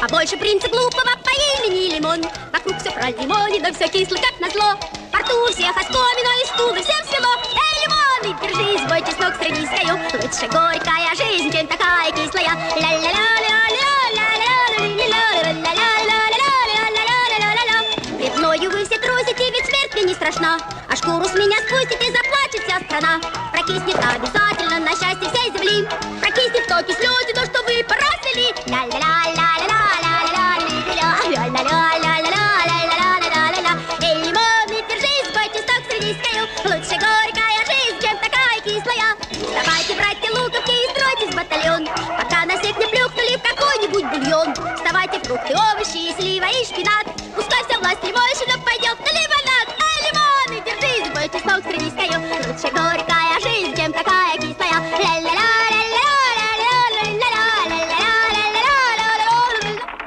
А больше принца глупого по имени Лимон. Вокруг все про лимоне, да все кисло, как назло. Во рту у всех оскомина и стулы всем свело. Эй, лимоны, держись, бой чеснок среди стою. Лучше горькая жизнь, чем такая кислая. Грибною вы все трусите, ведь смерть мне не страшна. А шкуру с меня спустите, заплачет вся страна. Прокиснет обязательно на счастье всей земли. Прокиснет то кислете, то, что вы поразвели. Эй, лимоны, держись, бой чеснок среди стою. Лучше горькая жизнь, чем такая кислая. Вставайте, братья луковки, и стройтесь в батальон. Пока на всех не плюхнули в какой-нибудь бульон. Вставайте, фрукты, овощи, слива и шпинат. Пускай вся власть лимой